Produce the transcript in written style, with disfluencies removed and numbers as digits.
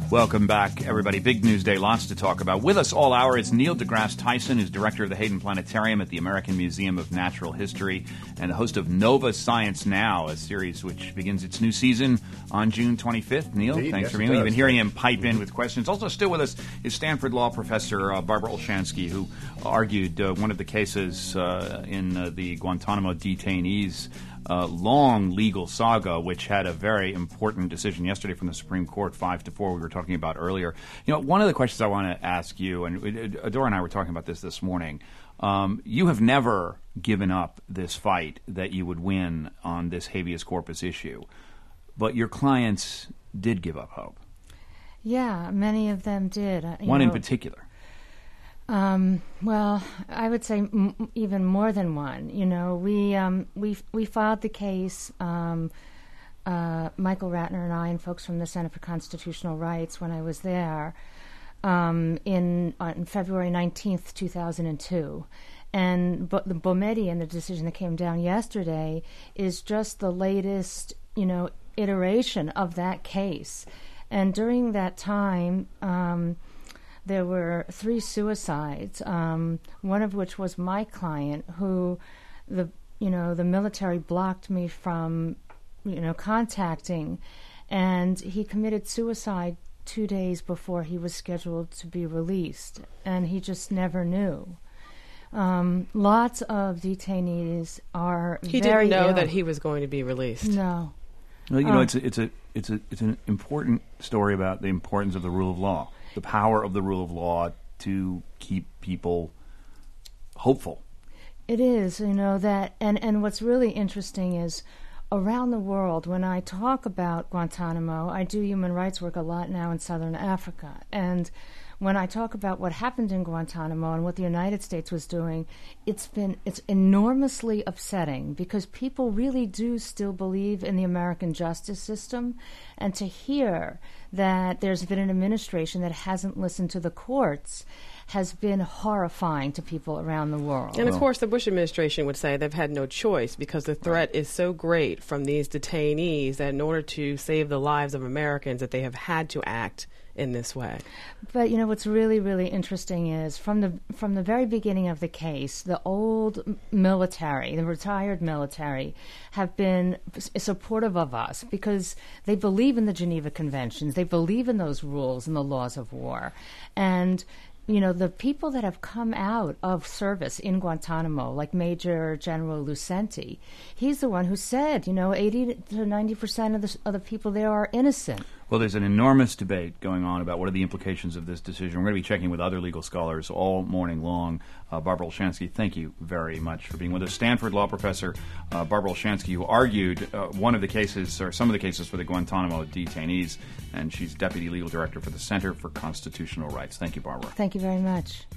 Welcome back, everybody. Big news day, lots to talk about. With us all hour is Neil deGrasse Tyson, who's director of the Hayden Planetarium at the American Museum of Natural History and the host of Nova Science Now, a series which begins its new season on June 25th. Neil, Indeed, thanks yes, for being here. You've been hearing him pipe in with questions. Also still with us is Stanford Law professor Barbara Olshansky, who argued one of the cases in the Guantanamo detainees long legal saga, which had a very important decision yesterday from the Supreme Court, 5-4, we were talking about earlier. You know, one of the questions I want to ask you, and Adora and I were talking about this morning, you have never given up this fight that you would win on this habeas corpus issue, but your clients did give up hope. Yeah, many of them did. One in particular. Well, I would say even more than one. You know, we filed the case, Michael Ratner and I and folks from the Center for Constitutional Rights when I was there on February 19th, 2002. And the Boumediene and the decision that came down yesterday is just the latest, iteration of that case. And during that time, there were 3 suicides, one of which was my client, who the military blocked me from, contacting, and he committed suicide 2 days before he was scheduled to be released, and he just never knew. Lots of detainees are He very didn't know ill. that he was going to be released. No. Well, it's an important story about the importance of the rule of law. The power of the rule of law to keep people hopeful. It is, that, and what's really interesting is around the world, when I talk about Guantanamo, I do human rights work a lot now in Southern Africa, and when I talk about what happened in Guantanamo and what the United States was doing, it's enormously upsetting because people really do still believe in the American justice system, and to hear that there's been an administration that hasn't listened to the courts has been horrifying to people around the world. And of course, the Bush administration would say they've had no choice because the threat is so great from these detainees that in order to save the lives of Americans that they have had to act in this way. But what's really, really interesting is from the very beginning of the case, the old military, the retired military, have been supportive of us because they believe in the Geneva Conventions, they believe in those rules and the laws of war, and the people that have come out of service in Guantanamo, like Major General Lucenti, he's the one who said, 80 to 90% of the people there are innocent. Well, there's an enormous debate going on about what are the implications of this decision. We're going to be checking with other legal scholars all morning long. Barbara Olshansky, thank you very much for being with us. Stanford Law professor Barbara Olshansky, who argued one of the cases, or some of the cases for the Guantanamo detainees, and she's deputy legal director for the Center for Constitutional Rights. Thank you, Barbara. Thank you very much.